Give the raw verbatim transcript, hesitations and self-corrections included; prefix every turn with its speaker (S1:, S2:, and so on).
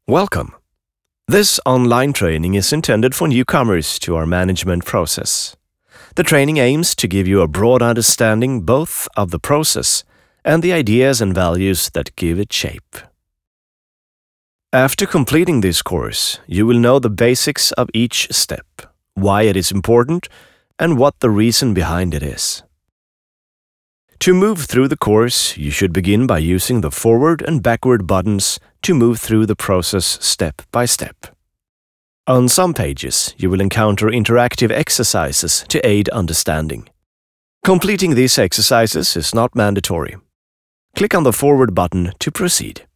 S1: Welcome. This online training is intended for newcomers to our management process. The training aims to give you a broad understanding both of the process and the ideas and values that give it shape. After completing this course, you will know the basics of each step, why it is important, and what the reason behind it is. To move through the course, you should begin by using the forward and backward buttons to move through the process step by step. On some pages, you will encounter interactive exercises to aid understanding. Completing these exercises is not mandatory. Click on the forward button to proceed.